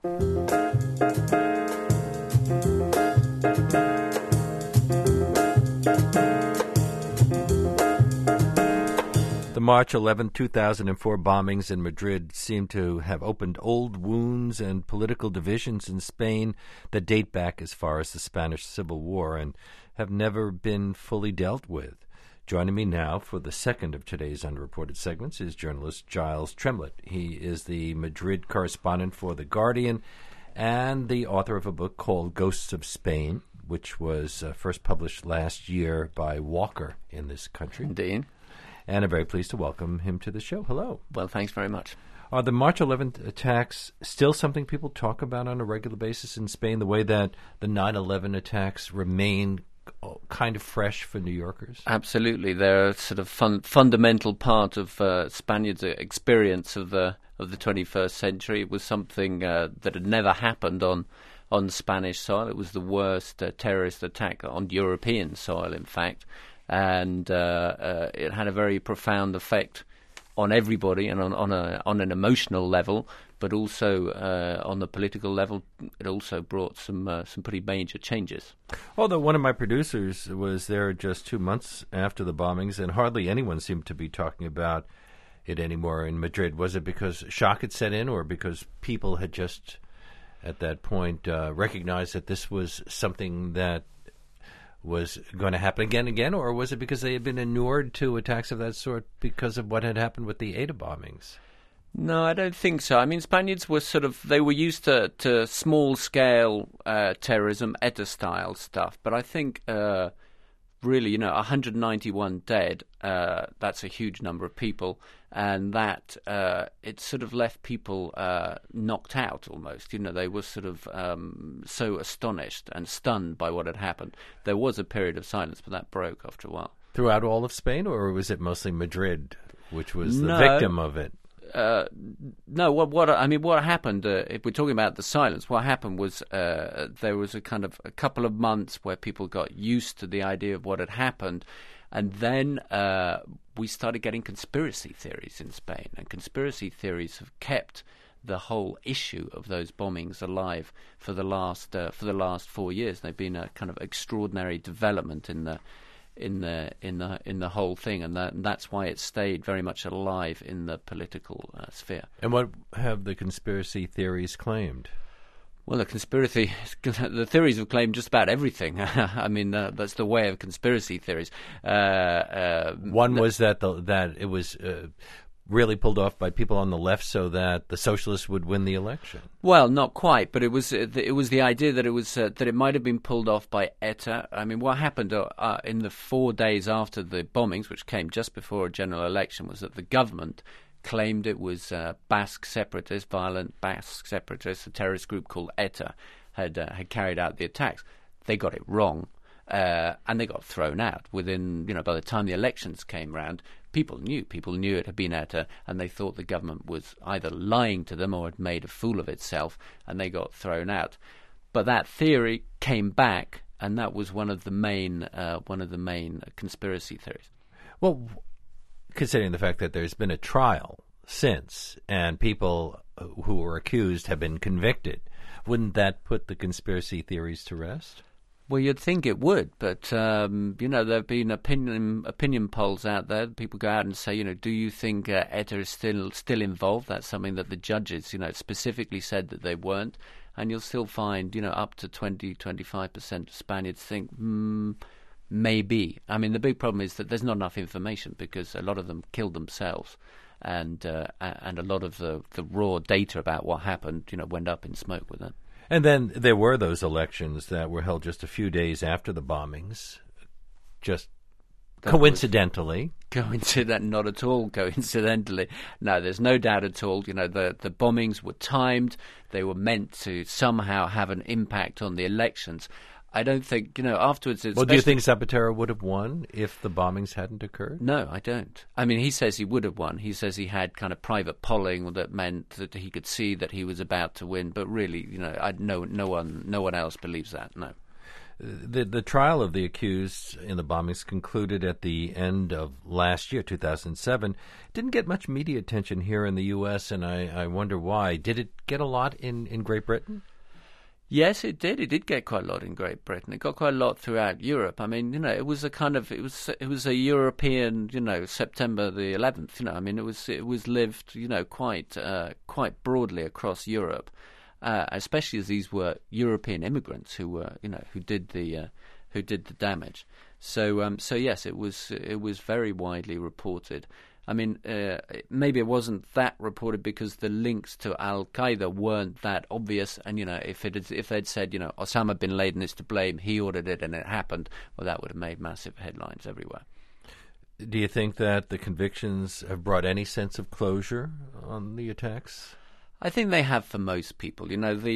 The March 11, 2004 bombings in Madrid seem to have opened old wounds and political divisions in Spain that date back as far as the Spanish Civil War and have never been fully dealt with. Joining me now for the second of today's Unreported segments is journalist Giles Tremlett. He is the Madrid correspondent for The Guardian and the author of a book called Ghosts of Spain, which was first published last year by Walker in this country. Indeed. And I'm very pleased to welcome him to the show. Hello. Well, thanks very much. Are the March 11th attacks still something people talk about on a regular basis in Spain, the way that the 9/11 attacks remain kind of fresh for New Yorkers? Absolutely. They're a sort of fundamental part of Spaniards' experience of the 21st century. It was something that had never happened on Spanish soil. It was the worst terrorist attack on European soil, in fact. And it had a very profound effect on everybody, and on an emotional level, but also on the political level. It also brought some pretty major changes. Although one of my producers was there just 2 months after the bombings, and hardly anyone seemed to be talking about it anymore in Madrid. Was it because shock had set in, or because people had just, at that point, recognized that this was something that was going to happen again, or was it because they had been inured to attacks of that sort because of what had happened with the ETA bombings? No, I don't think so. I mean, Spaniards were they were used to small-scale terrorism, ETA-style stuff, but I think really, 191 dead, that's a huge number of people, and that it sort of left people knocked out almost. They were sort of so astonished and stunned by what had happened. There was a period of silence, but that broke after a while. Throughout all of Spain, or was it mostly Madrid, which was the victim of it? No, what happened, if we're talking about the silence, what happened was there was a couple of months where people got used to the idea of what had happened, and then we started getting conspiracy theories in Spain, and conspiracy theories have kept the whole issue of those bombings alive for the last 4 years. They've been a kind of extraordinary development in the whole thing, and that's why it stayed very much alive in the political sphere. And what have the conspiracy theories claimed? Well, the theories have claimed just about everything. I mean, that's the way of conspiracy theories. One was that it was really pulled off by people on the left so that the socialists would win the election. Well, not quite, but it was the idea that it might have been pulled off by ETA. I mean, what happened in the 4 days after the bombings, which came just before a general election, was that the government claimed it was Basque separatists, violent Basque separatists, a terrorist group called ETA, had carried out the attacks. They got it wrong, and they got thrown out within. By the time the elections came round, people knew it had been ETA, and they thought the government was either lying to them or had made a fool of itself, and they got thrown out. But that theory came back, and that was one of the main conspiracy theories. Well, considering the fact that there's been a trial since, and people who were accused have been convicted, wouldn't that put the conspiracy theories to rest? Well, you'd think it would, but there have been opinion polls out there. People go out and say, do you think ETA is still involved? That's something that the judges, specifically said that they weren't, and you'll still find, up to 20-25% of Spaniards think maybe. I mean, the big problem is that there's not enough information because a lot of them killed themselves, and a lot of the raw data about what happened, went up in smoke with it. And then there were those elections that were held just a few days after the bombings, just coincidentally. Not at all coincidentally. No, there's no doubt at all. The bombings were timed. They were meant to somehow have an impact on the elections. I don't think, afterwards... Well, do you think Zapatero would have won if the bombings hadn't occurred? No, I don't. I mean, he says he would have won. He says he had kind of private polling that meant that he could see that he was about to win. But really, no one else believes that, no. The trial of the accused in the bombings concluded at the end of last year, 2007. Didn't get much media attention here in the U.S., and I wonder why. Did it get a lot in Great Britain? Yes, it did. It did get quite a lot in Great Britain. It got quite a lot throughout Europe. I mean, it was a European, September the 11th. I mean, it was lived, quite broadly across Europe, especially as these were European immigrants who were, who did the damage. So yes, it was very widely reported. I mean, maybe it wasn't that reported because the links to Al Qaeda weren't that obvious. And if they'd said, Osama bin Laden is to blame, he ordered it, and it happened, well, that would have made massive headlines everywhere. Do you think that the convictions have brought any sense of closure on the attacks? I think they have for most people.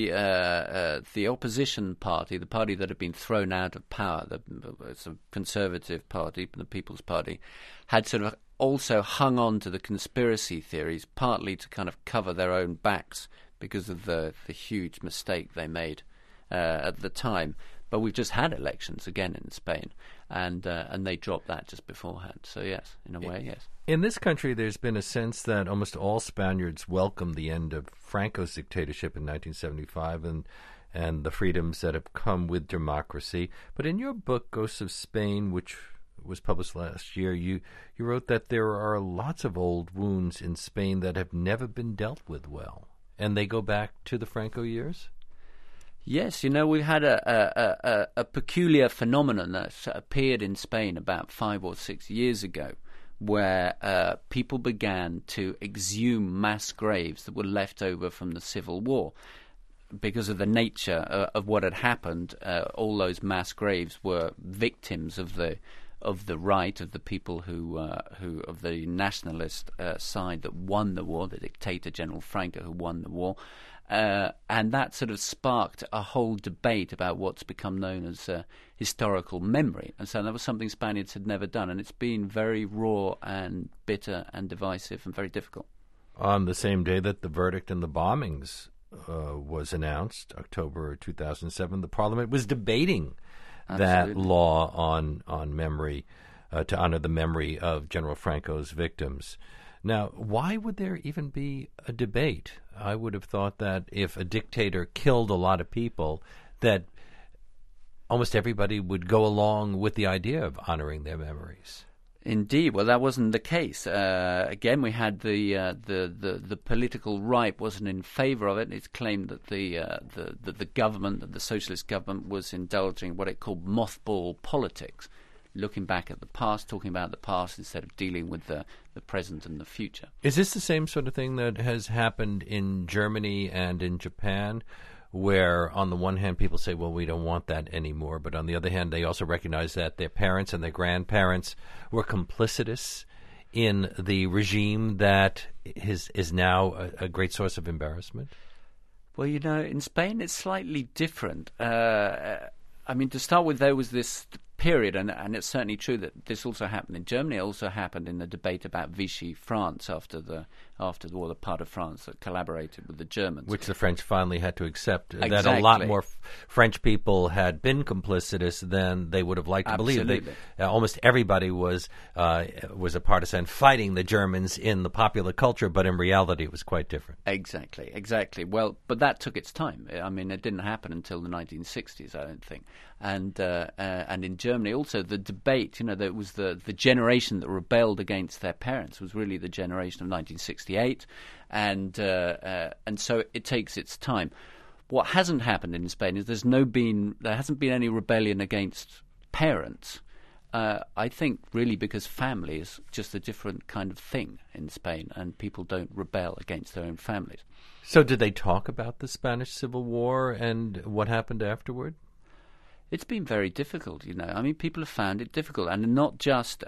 The opposition party, the party that had been thrown out of power, the Conservative Party, the People's Party, had sort of also hung on to the conspiracy theories, partly to kind of cover their own backs because of the huge mistake they made at the time. But we've just had elections again in Spain, and they dropped that just beforehand. So yes, in a way, yes. In this country, there's been a sense that almost all Spaniards welcomed the end of Franco's dictatorship in 1975 and the freedoms that have come with democracy. But in your book, Ghosts of Spain, which was published last year, you wrote that there are lots of old wounds in Spain that have never been dealt with well, and they go back to the Franco years? Yes, we had a peculiar phenomenon that appeared in Spain about 5 or 6 years ago, where people began to exhume mass graves that were left over from the Civil War. Because of the nature of what had happened, all those mass graves were victims of the right of the people who of the nationalist side that won the war, the dictator General Franco who won the war. And that sort of sparked a whole debate about what's become known as historical memory. And so that was something Spaniards had never done, and it's been very raw and bitter and divisive and very difficult. On the same day that the verdict in the bombings was announced, October 2007, the Parliament was debating that law on memory, to honor the memory of General Franco's victims. Now, why would there even be a debate? I would have thought that if a dictator killed a lot of people, that almost everybody would go along with the idea of honoring their memories. Indeed. Well, that wasn't the case. Again, we had the political right wasn't in favour of it. It's claimed that the government, that the socialist government, was indulging what it called mothball politics, looking back at the past, talking about the past instead of dealing with the present and the future. Is this the same sort of thing that has happened in Germany and in Japan, where on the one hand people say, well, we don't want that anymore, but on the other hand they also recognize that their parents and their grandparents were complicitous in the regime that is now a great source of embarrassment? Well, in Spain it's slightly different. I mean, to start with, there was this period, and it's certainly true that this also happened in Germany. It also happened in the debate about Vichy France after the war, the part of France that collaborated with the Germans. Which the French finally had to accept. Exactly. That a lot more French people had been complicitous than they would have liked to believe. Almost everybody was a partisan fighting the Germans in the popular culture, but in reality it was quite different. Exactly. Well, but that took its time. I mean, it didn't happen until the 1960s, I don't think. And in Germany also, the debate, there was the generation that rebelled against their parents was really the generation of 1968, and so it takes its time. What hasn't happened in Spain is there hasn't been any rebellion against parents. I think really because family is just a different kind of thing in Spain, and people don't rebel against their own families. So did they talk about the Spanish Civil War and what happened afterward? It's been very difficult, I mean, people have found it difficult, and not just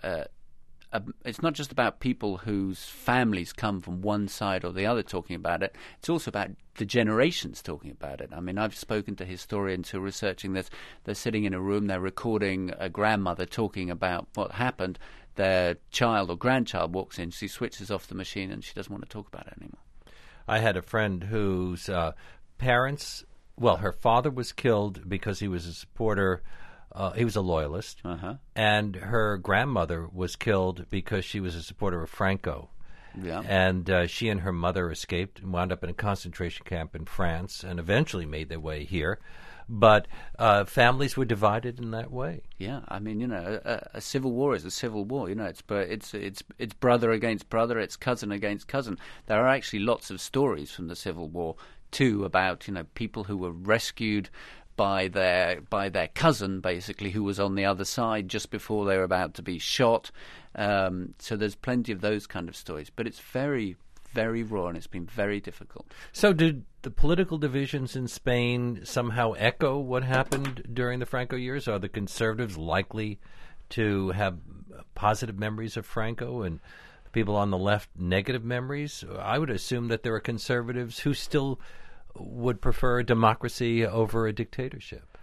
it's not just about people whose families come from one side or the other talking about it. It's also about the generations talking about it. I mean, I've spoken to historians who are researching this. They're sitting in a room, they're recording a grandmother talking about what happened. Their child or grandchild walks in, she switches off the machine, and she doesn't want to talk about it anymore. I had a friend whose parents Well, her father was killed because he was a supporter. He was a loyalist, and her grandmother was killed because she was a supporter of Franco. Yeah. And she and her mother escaped and wound up in a concentration camp in France, and eventually made their way here. But families were divided in that way. Yeah, I mean, a civil war is a civil war. It's brother against brother, it's cousin against cousin. There are actually lots of stories from the Civil War too about people who were rescued by their cousin, basically, who was on the other side just before they were about to be shot. So there's plenty of those kind of stories, but it's very, very raw, and it's been very difficult. So did the political divisions in Spain somehow echo what happened during the Franco years? Are the conservatives likely to have positive memories of Franco and people on the left negative memories? I would assume that there are conservatives who still would prefer democracy over a dictatorship.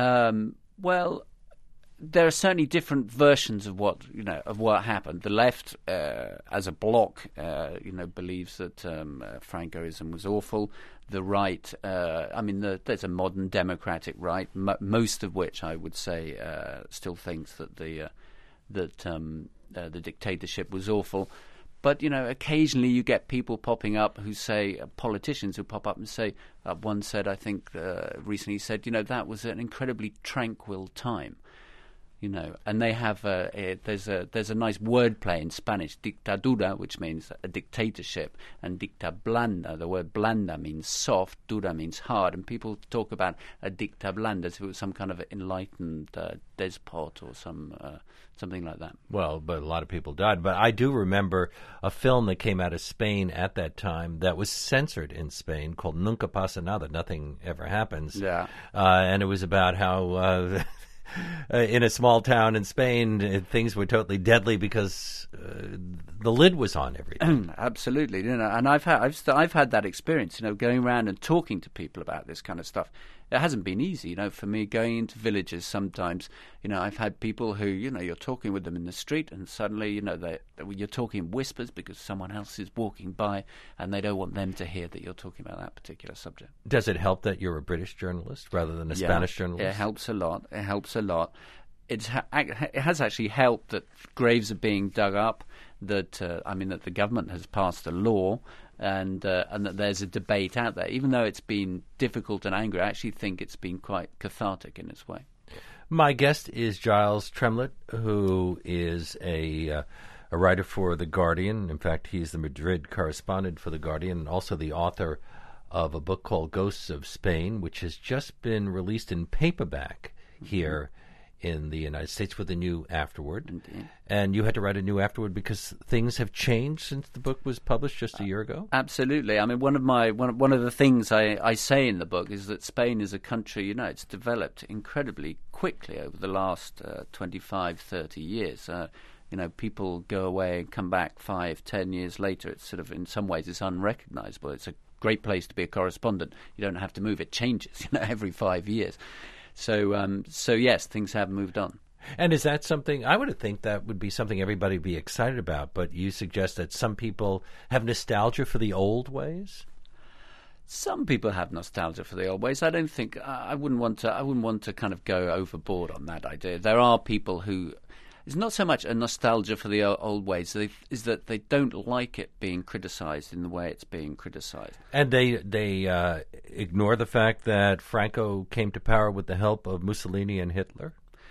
Well, there are certainly different versions of what happened. The left, as a bloc, believes that Francoism was awful. The right, there's a modern democratic right, most of which I would say still thinks that the dictatorship was awful. But, occasionally you get people popping up who say, politicians who pop up and say, one said, I think recently said, that was an incredibly tranquil time. And they have there's a nice wordplay in Spanish, dictadura, which means a dictatorship, and dicta blanda. The word blanda means soft, dura means hard, and people talk about a dicta blanda as if it was some kind of enlightened despot or something like that. Well, but a lot of people died. But I do remember a film that came out of Spain at that time that was censored in Spain called Nunca Pasa Nada, Nothing Ever Happens. Yeah. And it was about how in a small town in Spain, things were totally deadly because the lid was on everything. Absolutely, and I've had that experience, going around and talking to people about this kind of stuff. It hasn't been easy, for me going into villages sometimes. I've had people who, you're talking with them in the street, and suddenly, you're talking in whispers because someone else is walking by, and they don't want them to hear that you're talking about that particular subject. Does it help that you're a British journalist rather than a Spanish journalist? It helps a lot. It has actually helped that graves are being dug up, that the government has passed a law, and that there's a debate out there. Even though it's been difficult and angry, I actually think it's been quite cathartic in its way. My guest is Giles Tremlett, who is a writer for The Guardian. In fact, he's the Madrid correspondent for The Guardian, and also the author of a book called Ghosts of Spain, which has just been released in paperback here in the United States with a new afterword. Indeed. And you had to write a new afterword because things have changed since the book was published just a year ago? Absolutely. I mean, one of the things I say in the book is that Spain is a country, it's developed incredibly quickly over the last 25, 30 years. People go away and come back 5, 10 years later. It's sort of, in some ways, it's unrecognizable. It's a great place to be a correspondent. You don't have to move. It changes, every 5 years. So yes, things have moved on. And is that something, I would think that would be something everybody would be excited about, but you suggest that some people have nostalgia for the old ways? Some people have nostalgia for the old ways. I don't think, I wouldn't want to kind of go overboard on that idea. There are people who, it's not so much a nostalgia for the old ways, is that they don't like it being criticized in the way it's being criticized. And they ignore the fact that Franco came to power with the help of Mussolini and Hitler?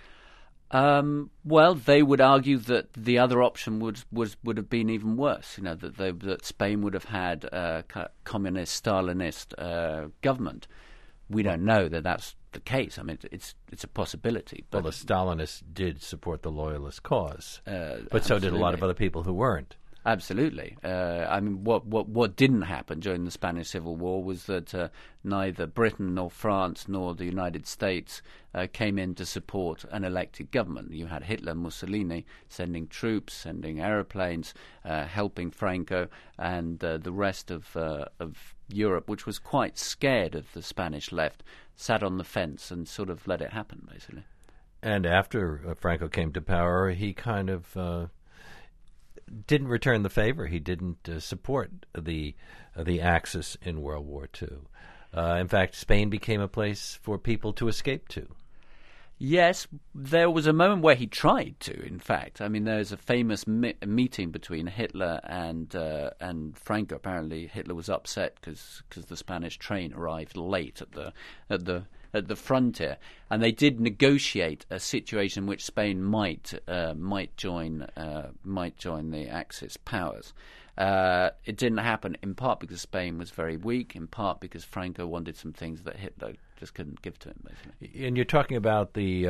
Well, they would argue that the other option would have been even worse. That Spain would have had a communist, Stalinist government. We don't know that that's the case. I mean, it's a possibility. But well, the Stalinists did support the loyalist cause, but absolutely. So did a lot of other people who weren't. Absolutely. What didn't happen during the Spanish Civil War was that neither Britain nor France nor the United States came in to support an elected government. You had Hitler and Mussolini sending troops, sending aeroplanes, helping Franco, and the rest of Europe, which was quite scared of the Spanish left, sat on the fence and sort of let it happen, basically. And after Franco came to power, he kind of didn't return the favor. He didn't support the Axis in World War II. In fact, Spain became a place for people to escape to. Yes, there was a moment where he tried to, in fact. I mean, there's a famous meeting between Hitler and Franco. Apparently, Hitler was upset because the Spanish train arrived late at the frontier, and they did negotiate a situation in which Spain might join the Axis powers. It didn't happen, in part because Spain was very weak, in part because Franco wanted some things that Hitler just couldn't give to him, basically. And you're talking about the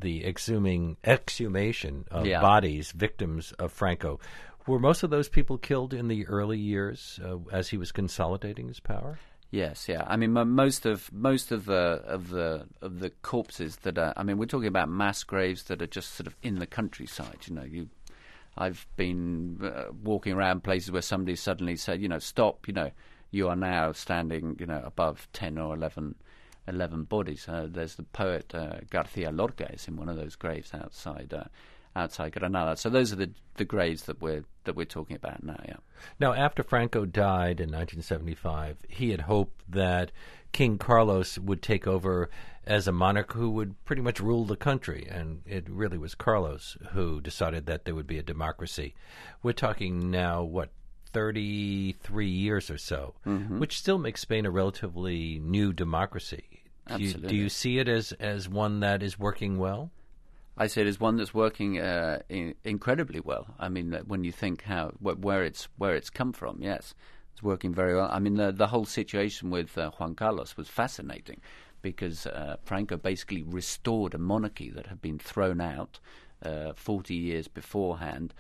exhumation of bodies, victims of Franco. Were most of those people killed in the early years as he was consolidating his power? Yes, yeah. I mean, most of the corpses that are. I mean, we're talking about mass graves that are just sort of in the countryside. I've been walking around places where somebody suddenly said, stop. You are now standing, above 10 or 11 bodies. There's the poet Garcia Lorca is in one of those graves outside Granada. So those are the graves that we're talking about now. Yeah. Now, after Franco died in 1975, he had hoped that King Carlos would take over as a monarch who would pretty much rule the country, and it really was Carlos who decided that there would be a democracy. We're talking now, 33 years or so, which still makes Spain a relatively new democracy. Absolutely. Do you see it as one that is working well? I see it as one that's working incredibly well. I mean, when you think where it's come from, yes, it's working very well. I mean, the whole situation with Juan Carlos was fascinating because Franco basically restored a monarchy that had been thrown out 40 years beforehand.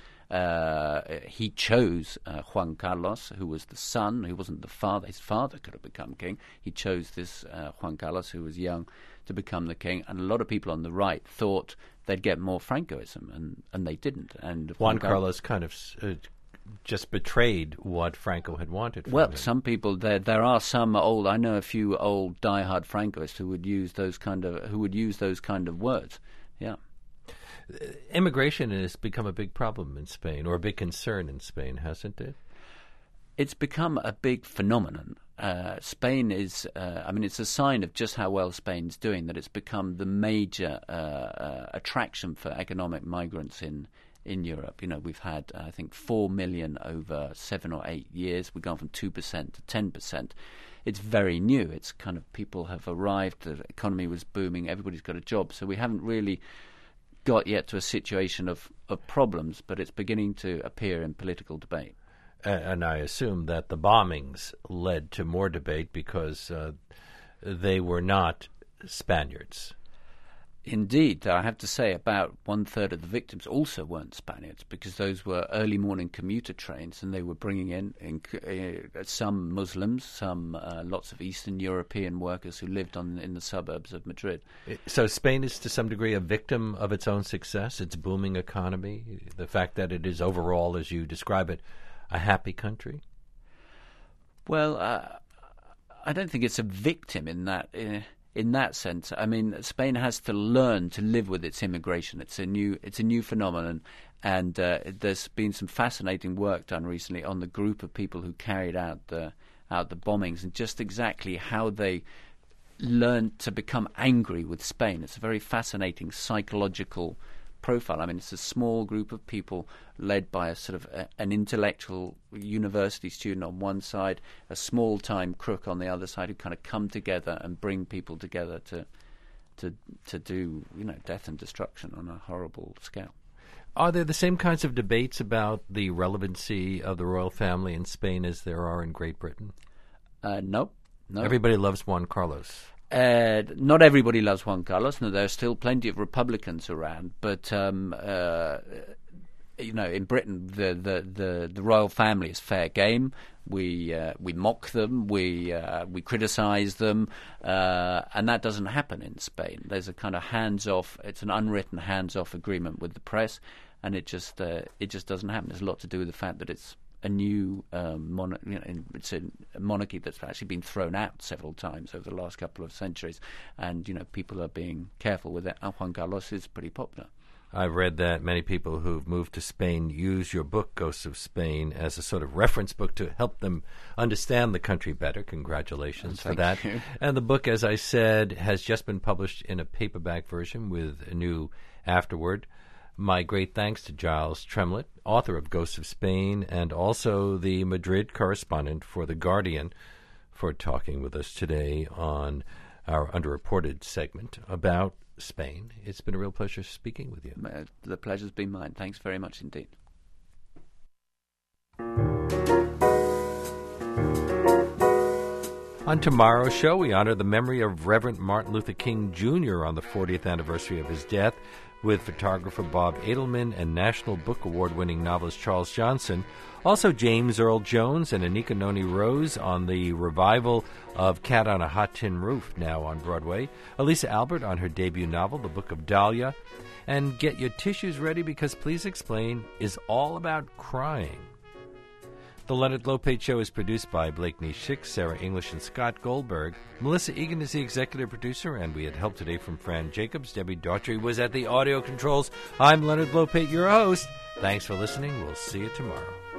He chose Juan Carlos, who was the son, who wasn't the father. His father could have become king. He chose this Juan Carlos, who was young, to become the king. And a lot of people on the right thought they'd get more Francoism, and they didn't. And Juan Carlos kind of just betrayed what Franco had wanted from him. Some people, there are some old. I know a few old diehard Francoists who would use those kind of words. Yeah. Immigration has become a big problem in Spain, or a big concern in Spain, hasn't it? It's become a big phenomenon. Spain is, it's a sign of just how well Spain's doing that it's become the major attraction for economic migrants in Europe. We've had, I think, 4 million over 7 or 8 years. We've gone from 2% to 10%. It's very new. It's kind of people have arrived, the economy was booming, everybody's got a job. So we haven't really got yet to a situation of problems, but it's beginning to appear in political debate. And I assume that the bombings led to more debate because they were not Spaniards. Indeed, I have to say about 1/3 of the victims also weren't Spaniards because those were early morning commuter trains, and they were bringing in some Muslims, some lots of Eastern European workers who lived in the suburbs of Madrid. So Spain is to some degree a victim of its own success, its booming economy, the fact that it is overall, as you describe it, a happy country? Well, I don't think it's a victim in that sense. I mean, Spain has to learn to live with its immigration. It's a new phenomenon, and there's been some fascinating work done recently on the group of people who carried out the bombings and just exactly how they learned to become angry with Spain. It's a very fascinating psychological profile. I mean, it's a small group of people led by a sort of an intellectual university student on one side, a small-time crook on the other side, who kind of come together and bring people together to do death and destruction on a horrible scale. Are there the same kinds of debates about the relevancy of the royal family in Spain as there are in Great Britain? No. Everybody loves Juan Carlos. Not everybody loves Juan Carlos. No, there are still plenty of Republicans around, but in Britain, the royal family is fair game. We mock them, we criticise them, and that doesn't happen in Spain. There's a kind of hands-off. It's an unwritten hands-off agreement with the press, and it just doesn't happen. There's a lot to do with the fact that it's a new it's a monarchy that's actually been thrown out several times over the last couple of centuries, and people are being careful with it. And Juan Carlos is pretty popular. I've read that many people who've moved to Spain use your book, Ghosts of Spain, as a sort of reference book to help them understand the country better. Congratulations for that. You. And the book, as I said, has just been published in a paperback version with a new afterword. My great thanks to Giles Tremlett, author of Ghosts of Spain, and also the Madrid correspondent for The Guardian, for talking with us today on our underreported segment about Spain. It's been a real pleasure speaking with you. The pleasure's been mine. Thanks very much indeed. On tomorrow's show, we honor the memory of Reverend Martin Luther King Jr. on the 40th anniversary of his death with photographer Bob Edelman and National Book Award-winning novelist Charles Johnson. Also, James Earl Jones and Anika Noni Rose on the revival of Cat on a Hot Tin Roof, now on Broadway. Elisa Albert on her debut novel, The Book of Dahlia. And get your tissues ready because Please Explain is all about crying. The Leonard Lopate Show is produced by Blake Nishik, Sarah English, and Scott Goldberg. Melissa Egan is the executive producer, and we had help today from Fran Jacobs. Debbie Daughtry was at the audio controls. I'm Leonard Lopate, your host. Thanks for listening. We'll see you tomorrow.